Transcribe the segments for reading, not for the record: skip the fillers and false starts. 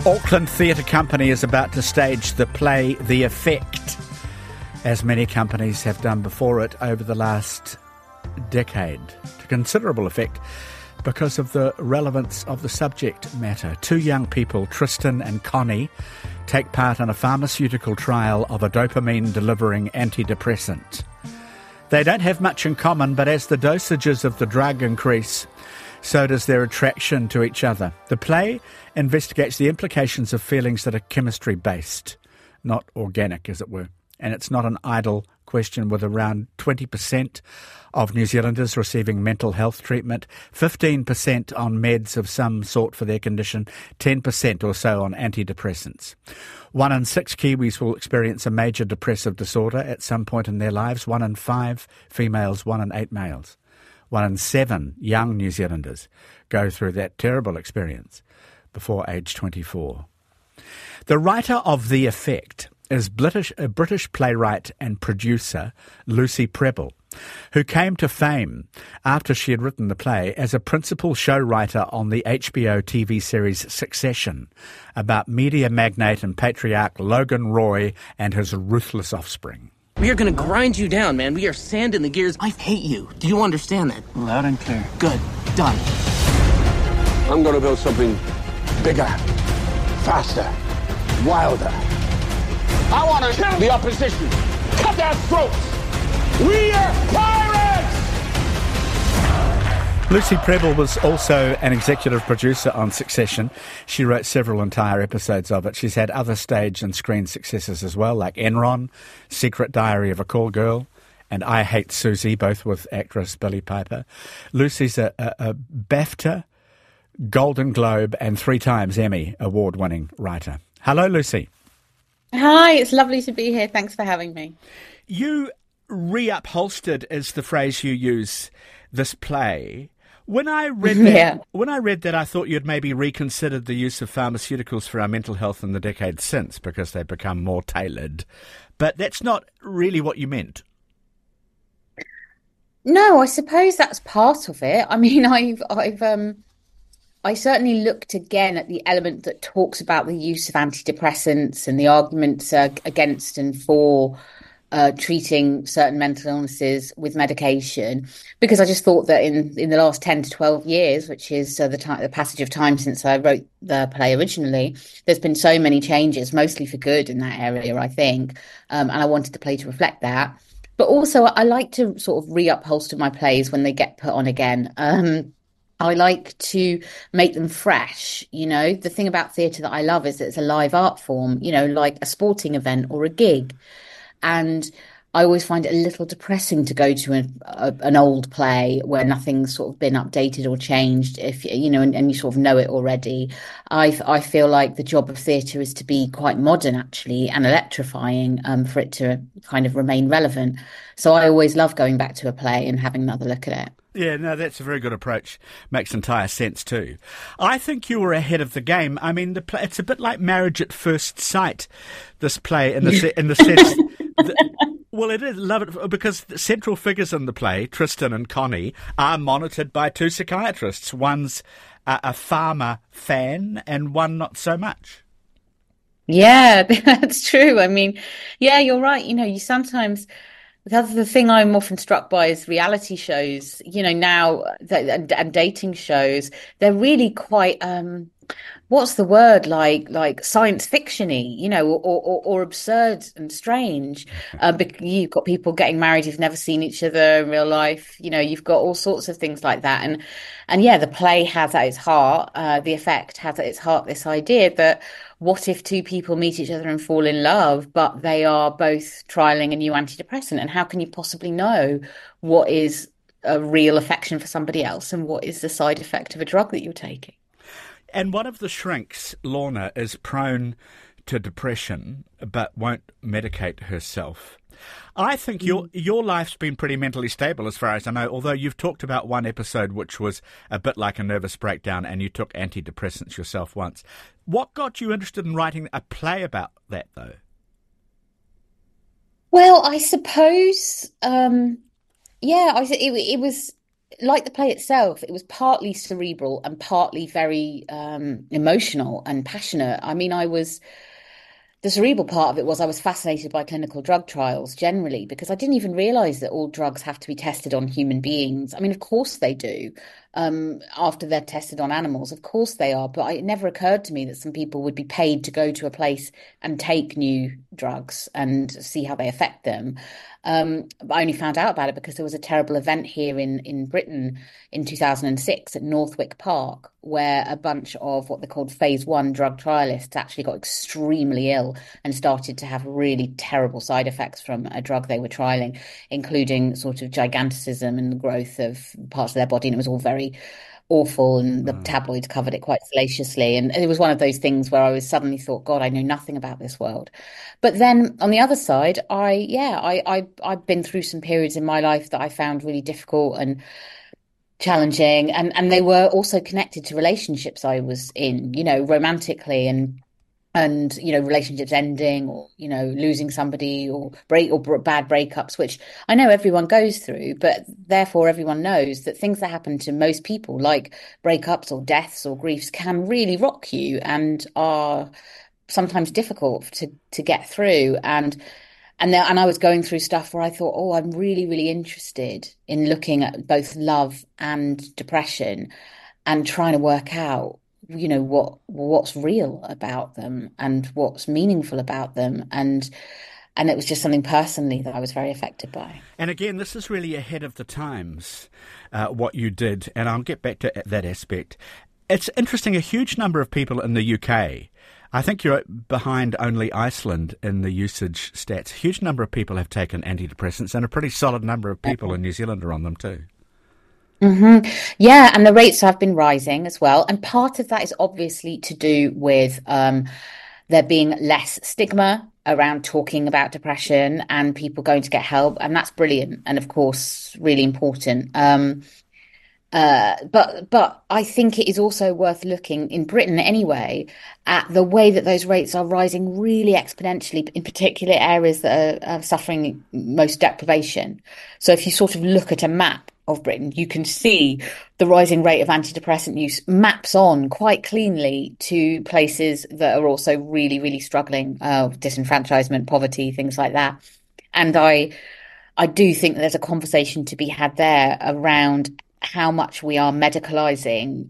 Auckland Theatre Company is about to stage the play The Effect, as many companies have done before it over the last decade, to considerable effect because of the relevance of the subject matter. Two young people, Tristan and Connie, take part in a pharmaceutical trial of a dopamine-delivering antidepressant. They don't have much in common, but as the dosages of the drug increase, so does their attraction to each other. The play investigates the implications of feelings that are chemistry-based, not organic, as it were. And it's not an idle question, with around 20% of New Zealanders receiving mental health treatment, 15% on meds of some sort for their condition, 10% or so on antidepressants. 1 in 6 Kiwis will experience a major depressive disorder at some point in their lives, 1 in 5 females, 1 in 8 males. 1 in 7 young New Zealanders go through that terrible experience before age 24. The writer of The Effect is a British playwright and producer, Lucy Prebble, who came to fame after she had written the play as a principal show writer on the HBO TV series Succession, about media magnate and patriarch Logan Roy and his ruthless offspring. We are going to grind you down, man. We are sand in the gears. I hate you. Do you understand that? Loud and clear. Good. Done. I'm going to build something bigger, faster, wilder. I want to kill the opposition. Cut their throats. We are pirates! Lucy Prebble was also an executive producer on Succession. She wrote several entire episodes of it. She's had other stage and screen successes as well, like Enron, Secret Diary of a Call Girl, and I Hate Susie, both with actress Billie Piper. Lucy's a BAFTA, Golden Globe, and 3 times Emmy award-winning writer. Hello, Lucy. Hi, it's lovely to be here. Thanks for having me. You reupholstered, is the phrase you use, this play. When I read that, I thought you'd maybe reconsidered the use of pharmaceuticals for our mental health in the decades since, because they've become more tailored. But that's not really what you meant. No, I suppose that's part of it. I mean, I certainly looked again at the element that talks about the use of antidepressants and the arguments against and for treating certain mental illnesses with medication, because I just thought that in the last 10 to 12 years, which is the passage of time since I wrote the play originally, there's been so many changes, mostly for good in that area, I think, and I wanted the play to reflect that. But also, I like to sort of reupholster my plays when they get put on again. I like to make them fresh. You know, the thing about theatre that I love is that it's a live art form, you know, like a sporting event or a gig. And I always find it a little depressing to go to an old play where nothing's sort of been updated or changed, if you know, and you sort of know it already. I feel like the job of theatre is to be quite modern, actually, and electrifying, for it to kind of remain relevant. So I always love going back to a play and having another look at it. Yeah, no, that's a very good approach. Makes entire sense too. I think you were ahead of the game. I mean, the play, it's a bit like Marriage at First Sight, this play, in the sense well, it is. Love it, because the central figures in the play, Tristan and Connie, are monitored by 2 psychiatrists. One's a farmer fan and one not so much. Yeah, that's true. I mean, yeah, you're right. You know, you sometimes... The thing I'm often struck by is reality shows, you know, now, and dating shows. They're really quite, what's the word, like science fiction-y, you know, or absurd and strange. You've got people getting married who've never seen each other in real life. You know, you've got all sorts of things like that. And yeah, the play has at its heart, The Effect has at its heart this idea that what if 2 people meet each other and fall in love, but they are both trialing a new antidepressant? And how can you possibly know what is a real affection for somebody else and what is the side effect of a drug that you're taking? And one of the shrinks, Lorna, is prone to depression but won't medicate herself. I think your life's been pretty mentally stable as far as I know, although you've talked about one episode which was a bit like a nervous breakdown and you took antidepressants yourself once. What got you interested in writing a play about that, though? Well, I suppose, it was like the play itself, it was partly cerebral and partly very emotional and passionate. I mean, the cerebral part of it was I was fascinated by clinical drug trials generally because I didn't even realize that all drugs have to be tested on human beings. I mean, of course they do. After they're tested on animals, of course they are. But it never occurred to me that some people would be paid to go to a place and take new drugs and see how they affect them. But I only found out about it because there was a terrible event here in Britain in 2006 at Northwick Park, where a bunch of what they called phase 1 drug trialists actually got extremely ill and started to have really terrible side effects from a drug they were trialing, including sort of giganticism and the growth of parts of their body. And it was all very awful, and the tabloids covered it quite salaciously. And it was one of those things where I was suddenly thought, God, I know nothing about this world. But then on the other side, I've been through some periods in my life that I found really difficult and challenging, and they were also connected to relationships I was in, romantically, and relationships ending, or losing somebody, or bad breakups, which I know everyone goes through, but therefore everyone knows that things that happen to most people, like breakups or deaths or griefs, can really rock you and are sometimes difficult to get through. And I was going through stuff where I thought, oh, I'm really, really interested in looking at both love and depression and trying to work out, what's real about them and what's meaningful about them. And it was just something personally that I was very affected by. And again, this is really ahead of the times, what you did. And I'll get back to that aspect. It's interesting, a huge number of people in the UK, I think you're behind only Iceland in the usage stats. A huge number of people have taken antidepressants, and a pretty solid number of people in New Zealand are on them too. Mm-hmm. Yeah, and the rates have been rising as well. And part of that is obviously to do with there being less stigma around talking about depression and people going to get help. And that's brilliant. And of course, really important. But I think it is also worth looking, in Britain anyway, at the way that those rates are rising really exponentially, in particular areas that are suffering most deprivation. So if you sort of look at a map of Britain, you can see the rising rate of antidepressant use maps on quite cleanly to places that are also really, really struggling, disenfranchisement, poverty, things like that. And I do think that there's a conversation to be had there around how much we are medicalizing,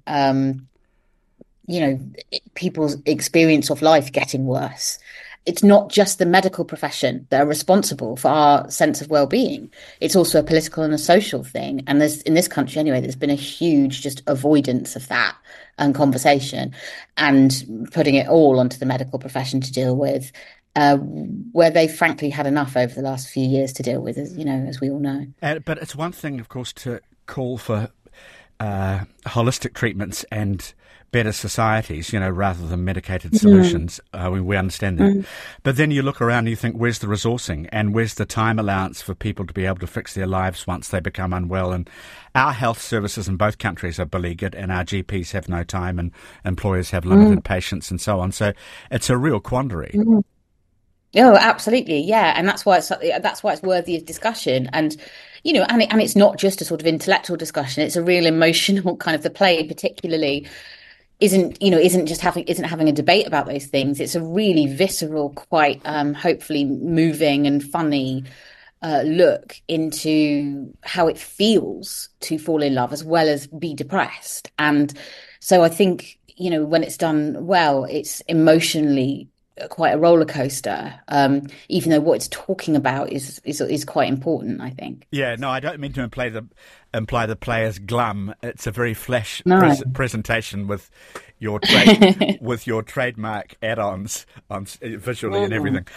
people's experience of life getting worse. It's not just the medical profession that are responsible for our sense of well-being. It's also a political and a social thing. And in this country anyway, there's been a huge just avoidance of that and conversation, and putting it all onto the medical profession to deal with, where they've frankly had enough over the last few years to deal with, as we all know. But it's one thing, of course, to call for holistic treatments and better societies, rather than medicated solutions. We understand that. But then you look around and you think, where's the resourcing and where's the time allowance for people to be able to fix their lives once they become unwell? And our health services in both countries are beleaguered, and our GPs have no time, and employers have limited patience, and so on. So it's a real quandary. Oh, absolutely. Yeah. And that's why it's worthy of discussion. And, and it's not just a sort of intellectual discussion. It's a real emotional kind of, the play particularly isn't having a debate about those things. It's a really visceral, quite hopefully moving and funny look into how it feels to fall in love as well as be depressed. And so I think, when it's done well, it's emotionally quite a roller coaster, even though what it's talking about is quite important, I think. Yeah, no, I don't mean to imply the play as glum. It's a very flash presentation with your trademark add-ons on visually and everything.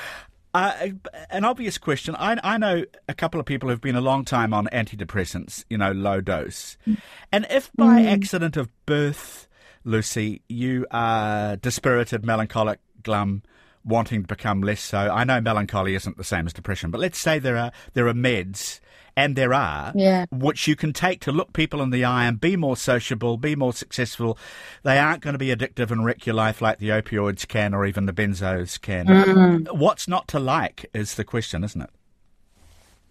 An obvious question. I know a couple of people who've been a long time on antidepressants, low dose. And if by accident of birth, Lucy, you are dispirited, melancholic, glum, wanting to become less so. I know melancholy isn't the same as depression, but let's say there are meds, and which you can take to look people in the eye and be more sociable, be more successful. They aren't going to be addictive and wreck your life like the opioids can, or even the benzos can. What's not to like is the question, isn't it?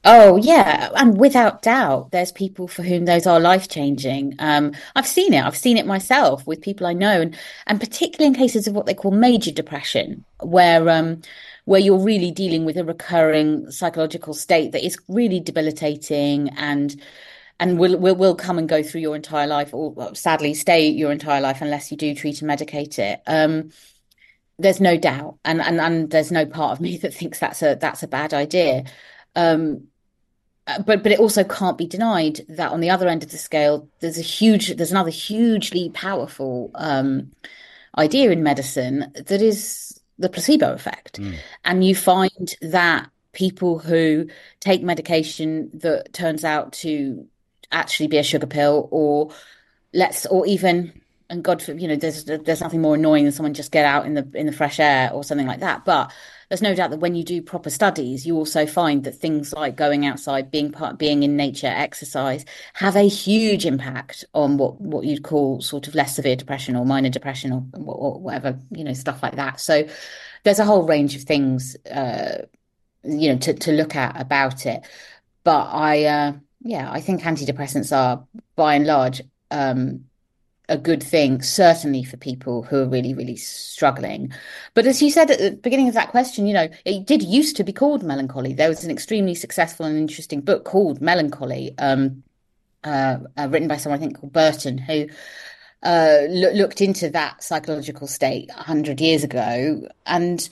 Oh, yeah. And without doubt, there's people for whom those are life-changing. I've seen it. I've seen it myself with people I know, and particularly in cases of what they call major depression, where you're really dealing with a recurring psychological state that is really debilitating and will come and go through your entire life, or well, sadly stay your entire life unless you do treat and medicate it. There's no doubt, and there's no part of me that thinks that's a bad idea. Um, but it also can't be denied that on the other end of the scale, there's another hugely powerful idea in medicine that is the placebo effect. And you find that people who take medication that turns out to actually be a sugar pill, or even, and God, there's nothing more annoying than someone just get out in the fresh air or something like that. But there's no doubt that when you do proper studies, you also find that things like going outside, being in nature, exercise, have a huge impact on what you'd call sort of less severe depression or minor depression or whatever, stuff like that. So there's a whole range of things, to look at about it. But I think antidepressants are, by and large, a good thing, certainly for people who are really, really struggling. But as you said at the beginning of that question, it did used to be called melancholy. There was an extremely successful and interesting book called Melancholy, written by someone I think called Burton, who looked into that psychological state 100 years ago, and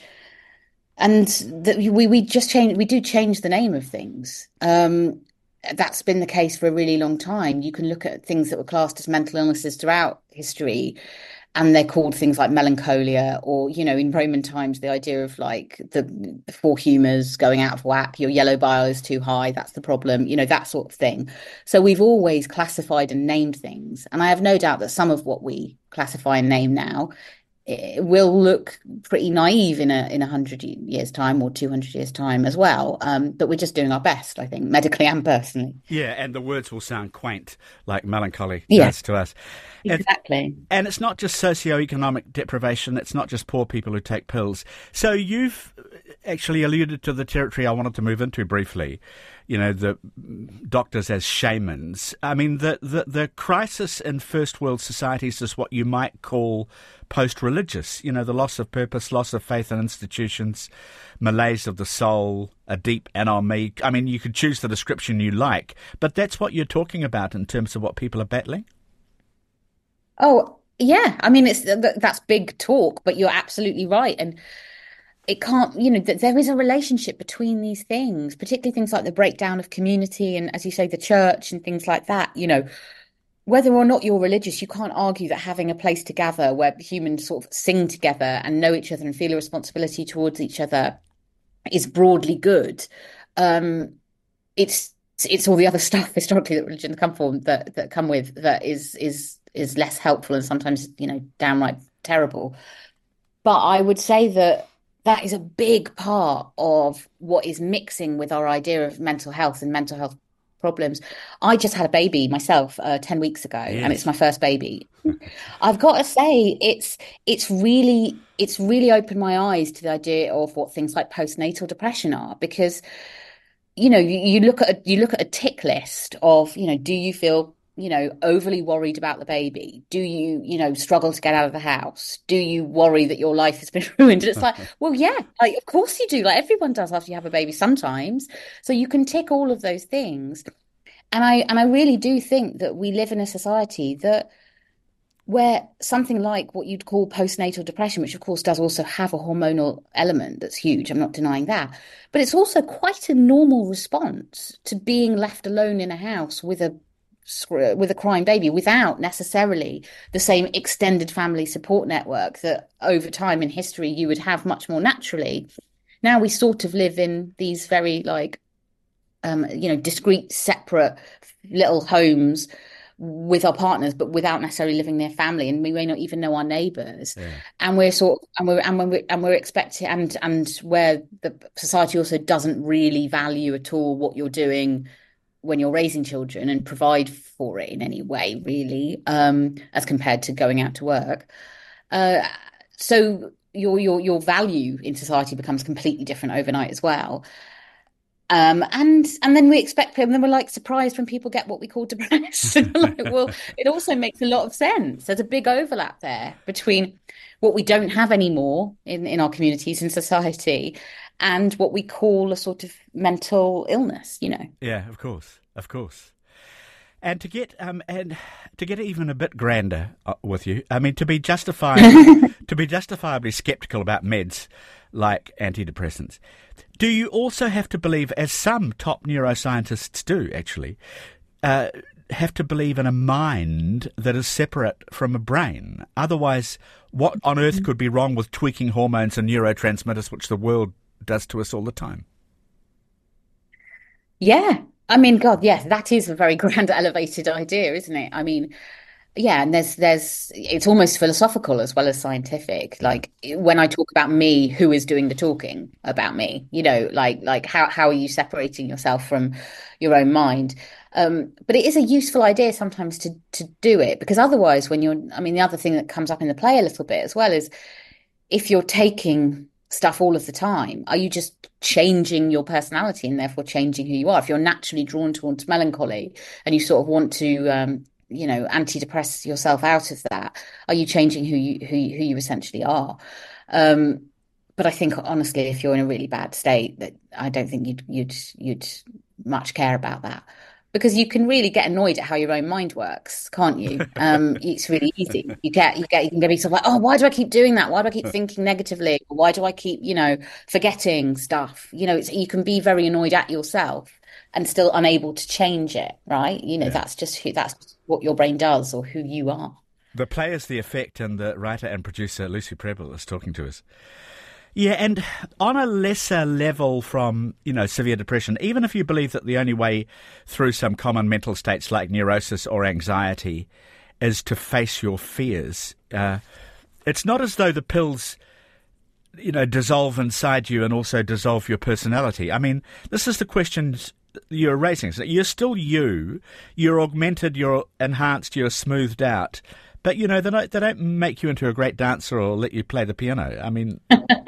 we do change the name of things. That's been the case for a really long time. You can look at things that were classed as mental illnesses throughout history, and they're called things like melancholia, or, in Roman times, the idea of like the four humours going out of whack, your yellow bile is too high, that's the problem, that sort of thing. So we've always classified and named things. And I have no doubt that some of what we classify and name now, it will look pretty naive in 100 years' time or 200 years' time as well. But we're just doing our best, I think, medically and personally. Yeah, and the words will sound quaint, like melancholy does to us. Exactly. And it's not just socioeconomic deprivation, it's not just poor people who take pills. So you've actually alluded to the territory I wanted to move into briefly, the doctors as shamans. I mean, the crisis in first world societies is what you might call post-religious, the loss of purpose, loss of faith in institutions, malaise of the soul, a deep anomie. I mean, you could choose the description you like, but that's what you're talking about in terms of what people are battling? Oh, yeah. I mean, that's big talk, but you're absolutely right. And it can't, there is a relationship between these things, particularly things like the breakdown of community and, as you say, the church and things like that. Whether or not you're religious, you can't argue that having a place to gather where humans sort of sing together and know each other and feel a responsibility towards each other is broadly good. It's all the other stuff historically that religion that come with that is less helpful and sometimes, downright terrible. But I would say that is a big part of what is mixing with our idea of mental health and mental health problems. I just had a baby myself 10 weeks ago, and it's my first baby. I've got to say, it's really opened my eyes to the idea of what things like postnatal depression are, because you look at a tick list of, do you feel overly worried about the baby? Do you, struggle to get out of the house? Do you worry that your life has been ruined? And it's like, well, yeah, like, of course you do. Like everyone does after you have a baby sometimes. So you can tick all of those things. And I really do think that we live in a society where something like what you'd call postnatal depression, which of course does also have a hormonal element that's huge, I'm not denying that, but it's also quite a normal response to being left alone in a house with a crying baby without necessarily the same extended family support network that over time in history you would have much more naturally. Now we sort of live in these very discrete, separate little homes with our partners, but without necessarily living near family, and we may not even know our neighbours. Yeah. And we're expecting, and where the society also doesn't really value at all what you're doing when you're raising children and provide for it in any way, really, as compared to going out to work. So your value in society becomes completely different overnight as well. And then we expect, and then we're like surprised when people get what we call depressed. Like, well, it also makes a lot of sense. There's a big overlap there between what we don't have anymore in our communities and society, and what we call a sort of mental illness. Yeah, of course, of course. And to get even a bit grander with you, I mean, to be justifiably sceptical about meds like antidepressants, do you also have to believe, as some top neuroscientists do actually, have to believe in a mind that is separate from a brain? Otherwise, what on earth could be wrong with tweaking hormones and neurotransmitters, which the world does to us all the time? Yeah. I mean, God, yes, that is a very grand, elevated idea, isn't it? I mean, yeah, and it's almost philosophical as well as scientific. Like when I talk about me, who is doing the talking about me? Like how are you separating yourself from your own mind? But it is a useful idea sometimes to do it, because otherwise, the other thing that comes up in the play a little bit as well is, if you're taking stuff all of the time, are you just changing your personality and therefore changing who you are? If you're naturally drawn towards melancholy and you sort of want to antidepress yourself out of that, are you changing who you essentially are? But I think honestly, if you're in a really bad state, that I don't think you'd much care about that, because you can really get annoyed at how your own mind works, can't you? It's really easy. You can be sort of like, oh, why do I keep doing that? Why do I keep thinking negatively? Why do I keep, forgetting stuff? You can be very annoyed at yourself and still unable to change it, right? That's what your brain does, or who you are. The play is The Effect, and the writer and producer Lucy Prebble is talking to us. Yeah, and on a lesser level from, severe depression, even if you believe that the only way through some common mental states like neurosis or anxiety is to face your fears, it's not as though the pills, dissolve inside you and also dissolve your personality. I mean, this is the questions you're raising. So you're still you're augmented, you're enhanced, you're smoothed out. But, they don't make you into a great dancer or let you play the piano. I mean...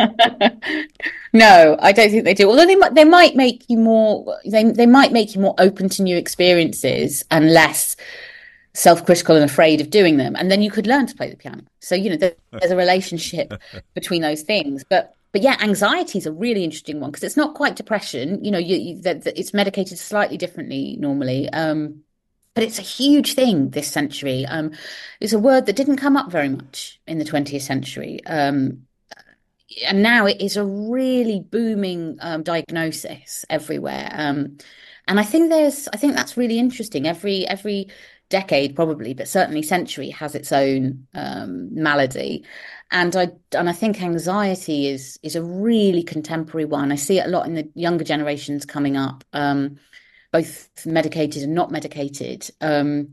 No, I don't think they do. Although they might make you more... They might make you more open to new experiences and less self-critical and afraid of doing them. And then you could learn to play the piano. So, there's a relationship between those things. But yeah, anxiety is a really interesting one, because it's not quite depression. It's medicated slightly differently normally. But it's a huge thing this century. It's a word that didn't come up very much in the 20th century. And now it is a really booming diagnosis everywhere. And I think that's really interesting. Every decade probably, but certainly century, has its own malady. And I think anxiety is a really contemporary one. I see it a lot in the younger generations coming up. Both medicated and not medicated. And,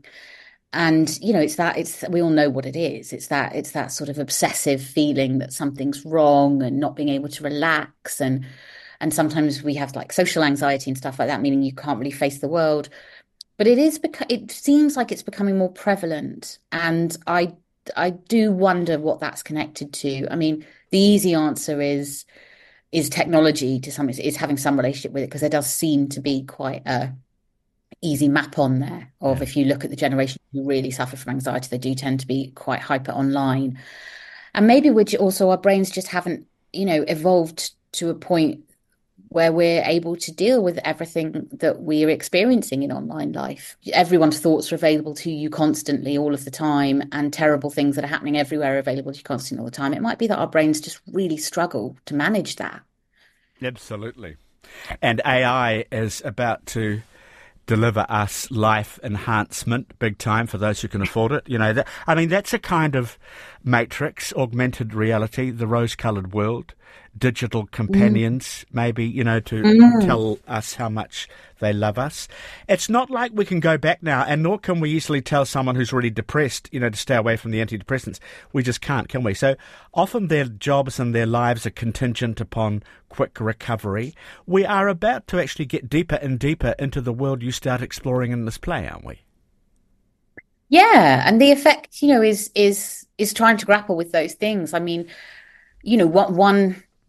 we all know what it is. It's that sort of obsessive feeling that something's wrong and not being able to relax. And sometimes we have like social anxiety and stuff like that, meaning you can't really face the world. But it seems like it's becoming more prevalent. And I do wonder what that's connected to. I mean, the easy answer is technology to some extent, is having some relationship with it, because there does seem to be quite a easy map on there of, if you look at the generation who really suffer from anxiety, they do tend to be quite hyper online. And maybe our brains just haven't, evolved to a point where we're able to deal with everything that we're experiencing in online life. Everyone's thoughts are available to you constantly, all of the time, and terrible things that are happening everywhere are available to you constantly all the time. It might be that our brains just really struggle to manage that. Absolutely. And AI is about to deliver us life enhancement big time for those who can afford it. That's a kind of matrix, augmented reality, the rose-coloured world, digital companions, maybe, to tell us how much they love us. It's not like we can go back now, and nor can we easily tell someone who's really depressed, to stay away from the antidepressants. We just can't, can we? So often their jobs and their lives are contingent upon quick recovery. We are about to actually get deeper and deeper into the world you start exploring in this play, aren't we? Yeah, and The Effect, is trying to grapple with those things. I mean,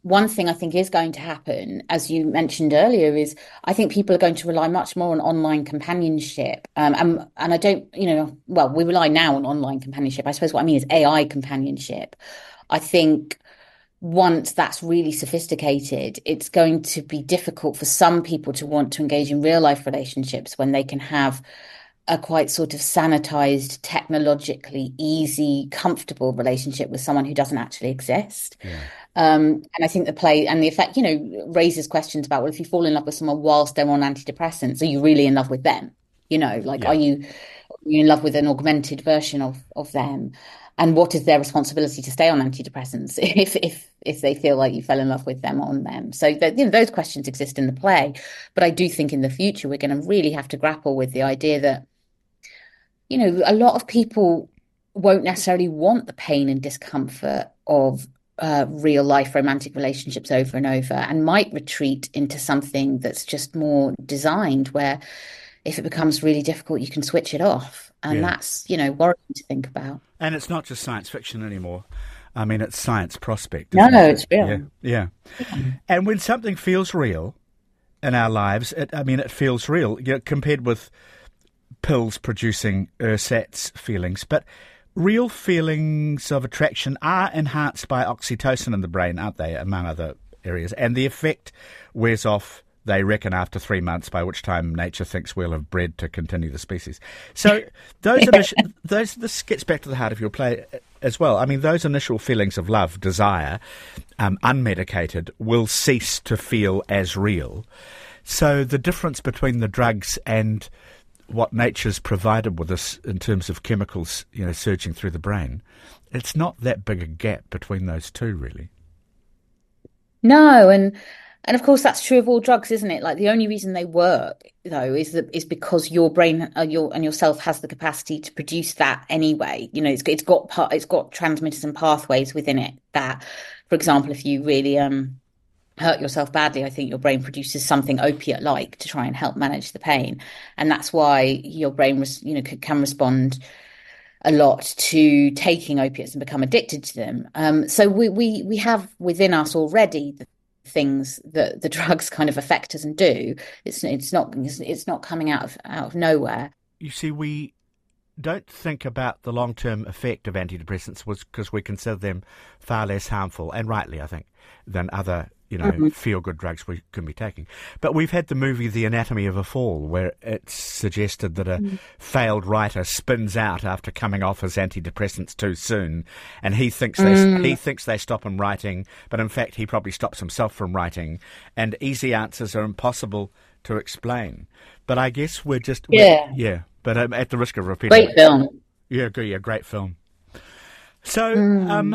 one thing I think is going to happen, as you mentioned earlier, is I think people are going to rely much more on online companionship. And I don't, well, we rely now on online companionship. I suppose what I mean is AI companionship. I think once that's really sophisticated, it's going to be difficult for some people to want to engage in real life relationships when they can have a quite sort of sanitized, technologically easy, comfortable relationship with someone who doesn't actually exist. Yeah. And I think the play and the effect, raises questions about, well, if you fall in love with someone whilst they're on antidepressants, are you really in love with them? Are you in love with an augmented version of them? And what is their responsibility to stay on antidepressants if they feel like you fell in love with them on them? So those questions exist in the play. But I do think in the future, we're going to really have to grapple with the idea that, a lot of people won't necessarily want the pain and discomfort of real life romantic relationships over and over, and might retreat into something that's just more designed where if it becomes really difficult, you can switch it off. And that's, worrying to think about. And it's not just science fiction anymore. I mean, it's science prospect. No, it's real. Yeah. And when something feels real in our lives, it feels real, compared with pills producing ersatz feelings. But real feelings of attraction are enhanced by oxytocin in the brain, aren't they, among other areas? And the effect wears off, they reckon, after 3 months, by which time nature thinks we'll have bred to continue the species. So this gets back to the heart of your play as well. I mean, those initial feelings of love, desire, unmedicated, will cease to feel as real. So the difference between the drugs and what nature's provided with us in terms of chemicals, surging through the brain, it's not that big a gap between those two, really. No, and of course that's true of all drugs, isn't it? Like the only reason they work, though, is because your brain and yourself has the capacity to produce that anyway. It's got transmitters and pathways within it that, for example, if you really hurt yourself badly, I think your brain produces something opiate-like to try and help manage the pain, and that's why your brain can respond a lot to taking opiates and become addicted to them. So we have within us already the things that the drugs kind of affect us and do. It's not coming out of nowhere. You see, we don't think about the long-term effect of antidepressants because we consider them far less harmful, and rightly, I think, than other feel-good drugs we can be taking. But we've had the movie The Anatomy of a Fall, where it's suggested that a failed writer spins out after coming off his antidepressants too soon, and he thinks they stop him writing, but in fact he probably stops himself from writing, and easy answers are impossible to explain. But I guess we're just... But at the risk of repeating... Great film. Yeah, great film. So...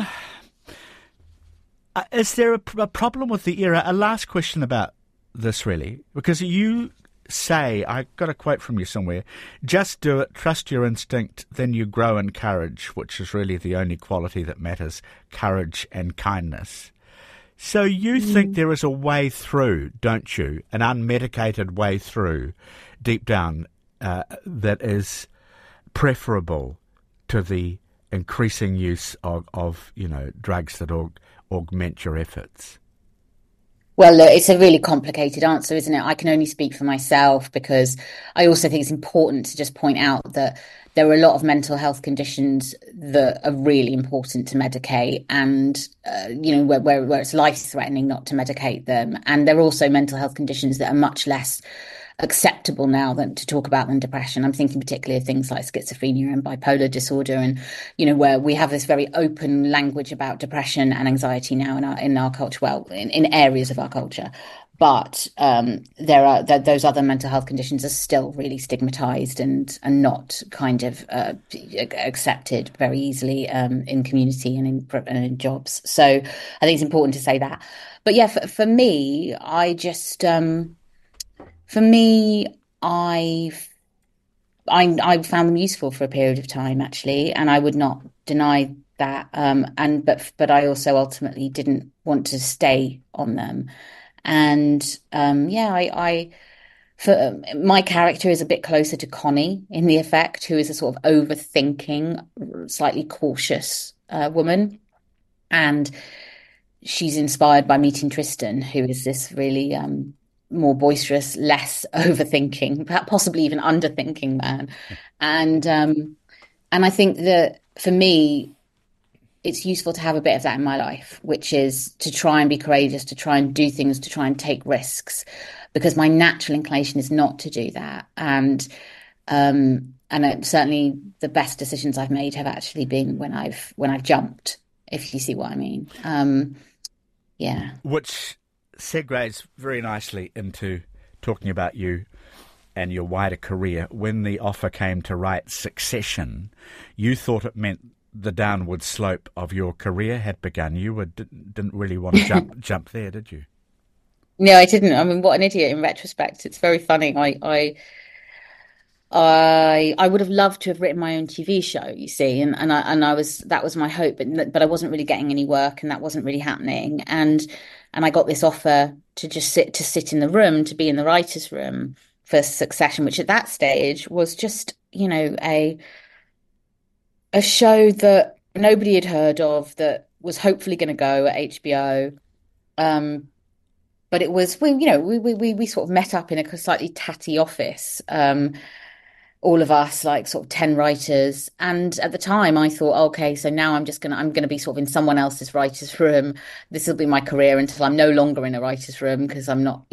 is there a problem with the era? A last question about this, really, because you say, I got a quote from you somewhere, just do it, trust your instinct, then you grow in courage, which is really the only quality that matters, courage and kindness. So you think there is a way through, don't you, an unmedicated way through, deep down, that is preferable to the increasing use of drugs that augment your efforts? Well, look, it's a really complicated answer, isn't it? I can only speak for myself, because I also think it's important to just point out that there are a lot of mental health conditions that are really important to medicate, and where it's life-threatening not to medicate them. And there are also mental health conditions that are much less acceptable now than to talk about than depression. I'm thinking particularly of things like schizophrenia and bipolar disorder, and where we have this very open language about depression and anxiety now in our culture, well, in areas of our culture. But there are those other mental health conditions are still really stigmatized and not kind of accepted very easily in community and in jobs. So I think it's important to say that. But yeah, for me, I just I found them useful for a period of time, actually, and I would not deny that. But I also ultimately didn't want to stay on them. And my character is a bit closer to Connie in The Effect, who is a sort of overthinking, slightly cautious woman. And she's inspired by meeting Tristan, who is this really more boisterous, less overthinking, perhaps possibly even underthinking man. And I think that for me, it's useful to have a bit of that in my life, which is to try and be courageous, to try and do things, to try and take risks, because my natural inclination is not to do that. And certainly the best decisions I've made have actually been when I've jumped, if you see what I mean. Yeah. Which segues very nicely into talking about you and your wider career. When the offer came to write Succession, you thought it meant the downward slope of your career had begun. You didn't really want to jump there, did you? No, I didn't. I mean, what an idiot in retrospect. It's very funny. I would have loved to have written my own TV show, you see, and that was my hope, but I wasn't really getting any work, and that wasn't really happening. And I got this offer to just sit in the room, to be in the writers' room for Succession, which at that stage was just, a show that nobody had heard of, that was hopefully going to go at HBO. But it was, we sort of met up in a slightly tatty office, all of us, like sort of 10 writers. And at the time I thought, okay, so now I'm going to be sort of in someone else's writer's room. This will be my career until I'm no longer in a writer's room because I'm not,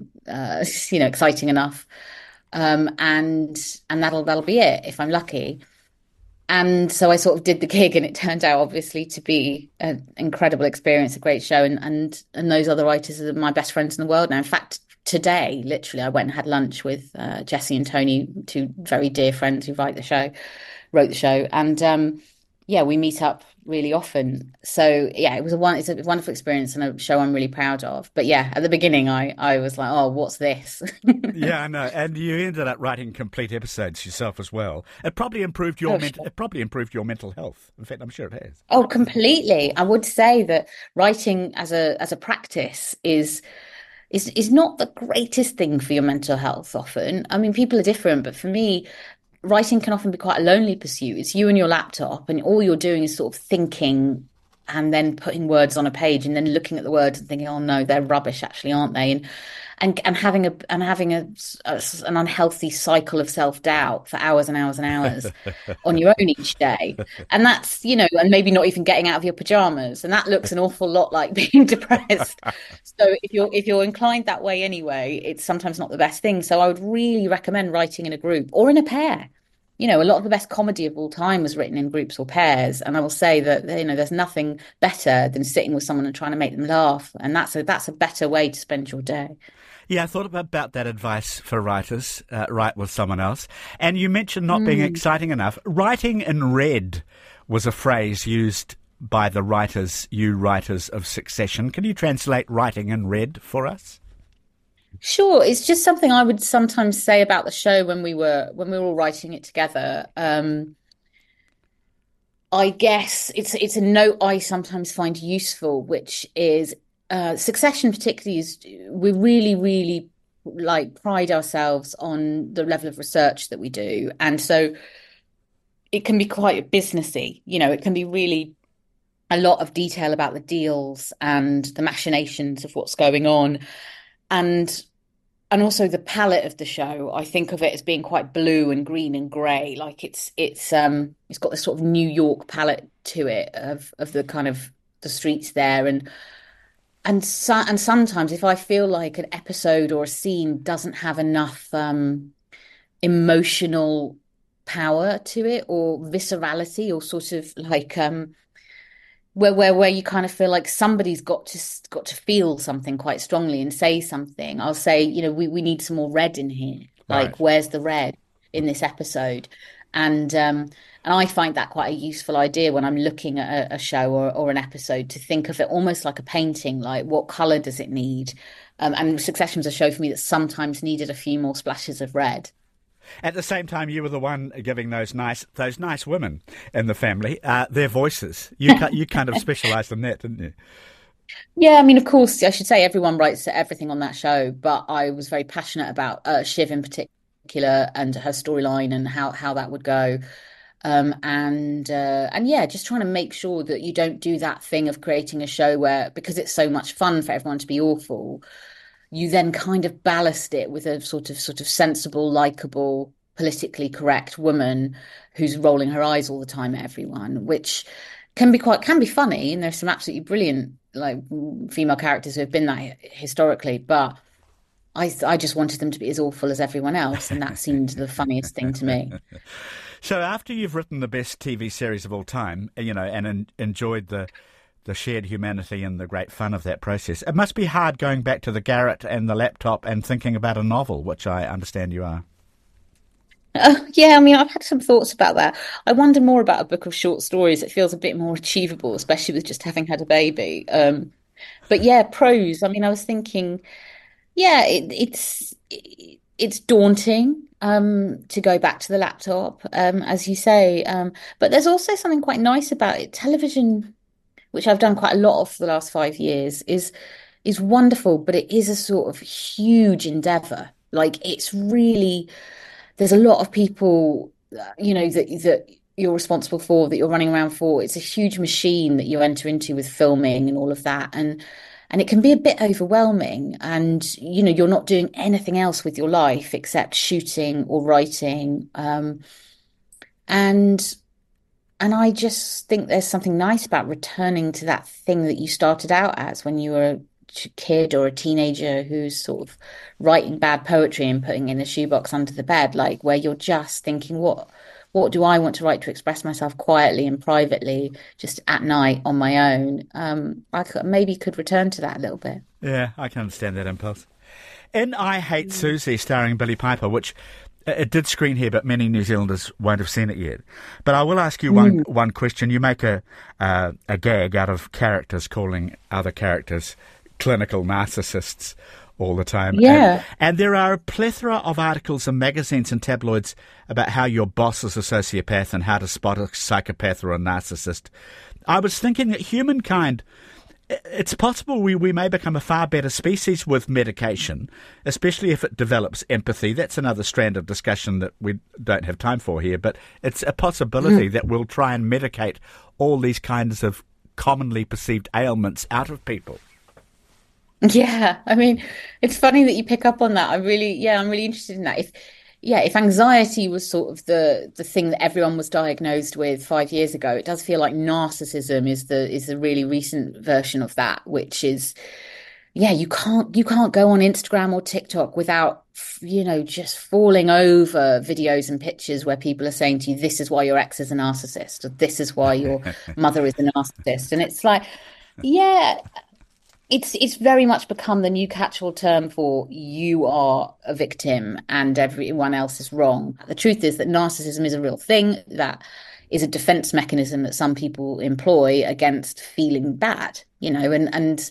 exciting enough. And that'll be it if I'm lucky. And so I sort of did the gig, and it turned out obviously to be an incredible experience, a great show. And those other writers are my best friends in the world now. In fact, today, literally, I went and had lunch with Jesse and Tony, two very dear friends who wrote the show. And we meet up really often. So yeah, it's a wonderful experience and a show I'm really proud of. But yeah, at the beginning, I was like, oh, what's this? Yeah, I know. And you ended up writing complete episodes yourself as well. It probably improved your mental health. In fact, I'm sure it has. Oh, completely. I would say that writing as a practice is not the greatest thing for your mental health often. I mean, people are different, but for me, writing can often be quite a lonely pursuit. It's you and your laptop, and all you're doing is sort of thinking and then putting words on a page and then looking at the words and thinking, oh no, they're rubbish actually, aren't they? And having an unhealthy cycle of self-doubt for hours and hours and hours on your own each day. And that's, and maybe not even getting out of your pajamas. And that looks an awful lot like being depressed. So if you're inclined that way anyway, it's sometimes not the best thing. So I would really recommend writing in a group or in a pair. A lot of the best comedy of all time was written in groups or pairs. And I will say that, there's nothing better than sitting with someone and trying to make them laugh. And that's a better way to spend your day. Yeah, I thought about that advice for writers, write with someone else. And you mentioned not being exciting enough. Writing in red was a phrase used by the you writers of Succession. Can you translate writing in red for us? Sure. It's just something I would sometimes say about the show when we were all writing it together. I guess it's a note I sometimes find useful, which is Succession particularly is we really, really pride ourselves on the level of research that we do. And so it can be quite businessy, it can be really a lot of detail about the deals and the machinations of what's going on. And also the palette of the show, I think of it as being quite blue and green and grey. Like it's got this sort of New York palette to it of the kind of the streets there. And sometimes if I feel like an episode or a scene doesn't have enough emotional power to it or viscerality or sort of like where you kind of feel like somebody's got to feel something quite strongly and say something, I'll say, we need some more red in here. Right. Like, where's the red in this episode? And I find that quite a useful idea when I'm looking at a show or an episode, to think of it almost like a painting, like what colour does it need? And Succession was a show for me that sometimes needed a few more splashes of red. At the same time, you were the one giving those nice women in the family their voices. You kind of specialised in that, didn't you? Yeah, I mean, of course, I should say everyone writes everything on that show, but I was very passionate about Shiv in particular and her storyline and how that would go. And yeah, just trying to make sure that you don't do that thing of creating a show where, because it's so much fun for everyone to be awful, you then kind of ballast it with a sort of sensible, likable, politically correct woman who's rolling her eyes all the time at everyone, which can be funny, and there's some absolutely brilliant like female characters who have been that historically, but I just wanted them to be as awful as everyone else, and that seemed the funniest thing to me. So after you've written the best TV series of all time, and enjoyed the shared humanity and the great fun of that process, it must be hard going back to the garret and the laptop and thinking about a novel, which I understand you are. Yeah, I mean, I've had some thoughts about that. I wonder more about a book of short stories. It feels a bit more achievable, especially with just having had a baby. But yeah, prose. I mean, I was thinking, yeah, it's daunting to go back to the laptop, as you say. But there's also something quite nice about it. Television, which I've done quite a lot of for the last 5 years, is wonderful, but it is a sort of huge endeavor. Like it's really, there's a lot of people, that you're responsible for, that you're running around for. It's a huge machine that you enter into with filming and all of that. And it can be a bit overwhelming, and you're not doing anything else with your life except shooting or writing. And I just think there's something nice about returning to that thing that you started out as when you were a kid or a teenager who's sort of writing bad poetry and putting in a shoebox under the bed, like where you're just thinking, what do I want to write to express myself quietly and privately, just at night on my own? I maybe could return to that a little bit. Yeah, I can understand that impulse. In I Hate Susie, starring Billie Piper, which it did screen here, but many New Zealanders won't have seen it yet. But I will ask you one question. You make a gag out of characters calling other characters clinical narcissists all the time. Yeah. And there are a plethora of articles in magazines and tabloids about how your boss is a sociopath and how to spot a psychopath or a narcissist. I was thinking that humankind, it's possible we may become a far better species with medication, especially if it develops empathy. That's another strand of discussion that we don't have time for here, but it's a possibility that we'll try and medicate all these kinds of commonly perceived ailments out of people. Yeah, I mean, it's funny that you pick up on that. I'm really interested in that. If anxiety was sort of the thing that everyone was diagnosed with 5 years ago, it does feel like narcissism is the really recent version of that, which is, yeah, you can't go on Instagram or TikTok without, just falling over videos and pictures where people are saying to you, this is why your ex is a narcissist, or this is why your mother is a narcissist. And it's like, yeah, it's very much become the new catch-all term for you are a victim and everyone else is wrong. The truth is that narcissism is a real thing. That is a defense mechanism that some people employ against feeling bad, and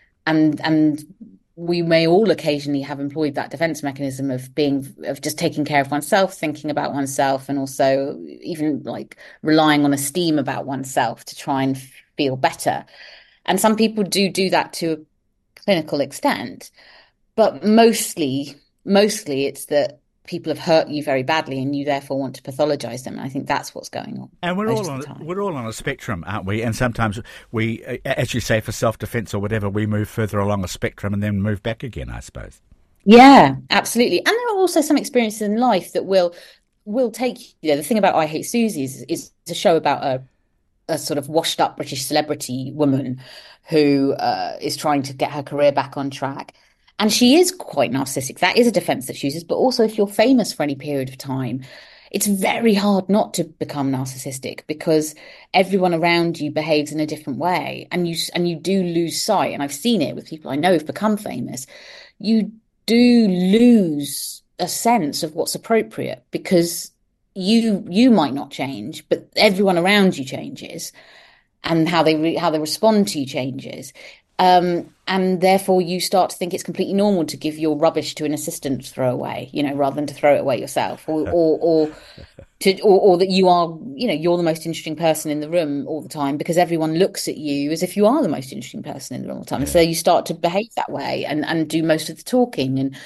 we may all occasionally have employed that defense mechanism of just taking care of oneself, thinking about oneself, and also even like relying on esteem about oneself to try and feel better. And some people do that to a clinical extent, but mostly it's that people have hurt you very badly and you therefore want to pathologize them. And I think that's what's going on. And we're all on a spectrum, aren't we? And sometimes we, as you say, for self-defense or whatever, we move further along a spectrum and then move back again, I suppose. Yeah, absolutely. And there are also some experiences in life that will take, the thing about I Hate Susie is a show about a sort of washed up British celebrity woman who is trying to get her career back on track. And she is quite narcissistic. That is a defense that she uses. But also if you're famous for any period of time, it's very hard not to become narcissistic because everyone around you behaves in a different way. And you do lose sight. And I've seen it with people I know who've become famous. You do lose a sense of what's appropriate because you might not change, but everyone around you changes, and how they respond to you changes, and therefore you start to think it's completely normal to give your rubbish to an assistant to throw away, rather than to throw it away yourself, or that you are, you're the most interesting person in the room all the time because everyone looks at you as if you are the most interesting person in the room all the time, and so you start to behave that way and do most of the talking.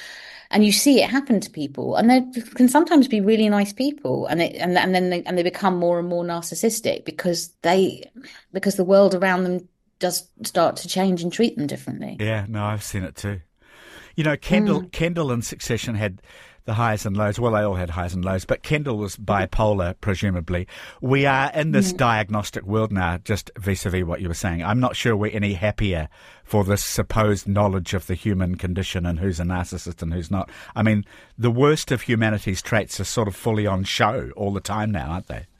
And you see it happen to people, and they can sometimes be really nice people, and then they become more and more narcissistic because the world around them does start to change and treat them differently. Yeah, no, I've seen it too. You know, Kendall in Succession had the highs and lows. Well, they all had highs and lows, but Kendall was bipolar, presumably. We are in this diagnostic world now, just vis-a-vis what you were saying. I'm not sure we're any happier for this supposed knowledge of the human condition and who's a narcissist and who's not. I mean, the worst of humanity's traits are sort of fully on show all the time now, aren't they?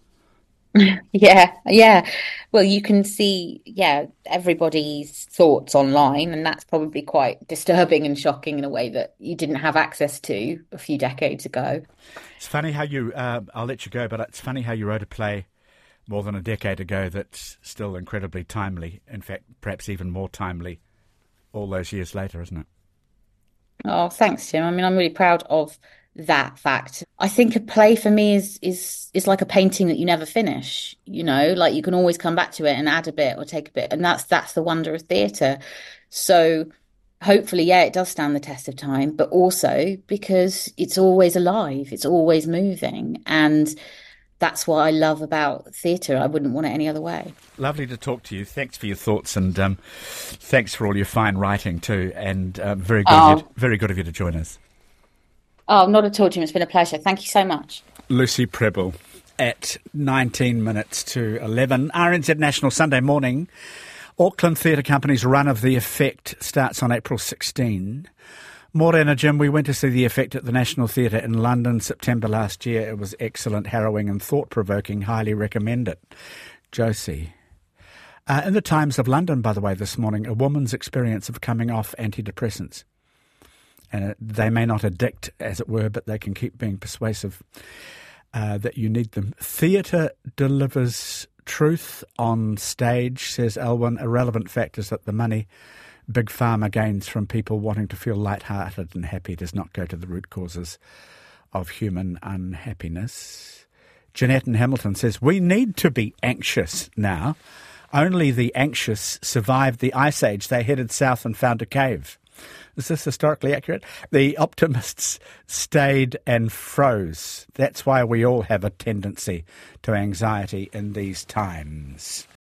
Yeah. Well, you can see, everybody's thoughts online, and that's probably quite disturbing and shocking in a way that you didn't have access to a few decades ago. It's funny how you, I'll let you go, but it's funny how you wrote a play more than a decade ago that's still incredibly timely. In fact, perhaps even more timely all those years later, isn't it? Oh, thanks, Tim. I mean, I'm really proud of that fact. I think a play for me is like a painting that you never finish, like you can always come back to it and add a bit or take a bit, and that's the wonder of theatre. So hopefully, it does stand the test of time, but also because it's always alive, it's always moving, and that's what I love about theatre. I wouldn't want it any other way. Lovely to talk to you. Thanks for your thoughts, and thanks for all your fine writing too, and very good of you to join us. Oh, not at all, Jim. It's been a pleasure. Thank you so much. Lucy Prebble at 19 minutes to 11. RNZ National Sunday morning. Auckland Theatre Company's run of The Effect starts on April 16. Morena, Jim, we went to see The Effect at the National Theatre in London September last year. It was excellent, harrowing and thought-provoking. Highly recommend it. Josie. In the Times of London, by the way, this morning, a woman's experience of coming off antidepressants. And they may not addict, as it were, but they can keep being persuasive that you need them. Theatre delivers truth on stage, says Elwyn. A relevant fact is that the money Big Pharma gains from people wanting to feel lighthearted and happy does not go to the root causes of human unhappiness. Jeanette in Hamilton says, we need to be anxious now. Only the anxious survived the Ice Age. They headed south and found a cave. Is this historically accurate? The optimists stayed and froze. That's why we all have a tendency to anxiety in these times.